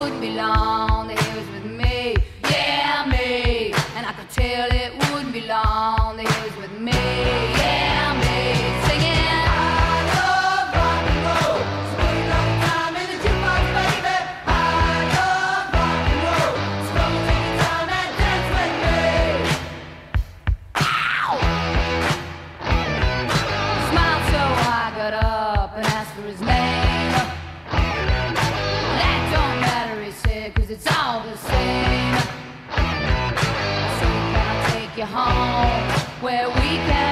wouldn't be long that he was with me, yeah, me. And I could tell it wouldn't be long that he was with me, yeah, me. Singing, I love rock and roll. So put another time in the jukebox, baby. I love rock and roll. So come and take your time and dance with me. Ow! He smiled so I got up and asked for his name. Cause it's all the same. So can I take you home where we can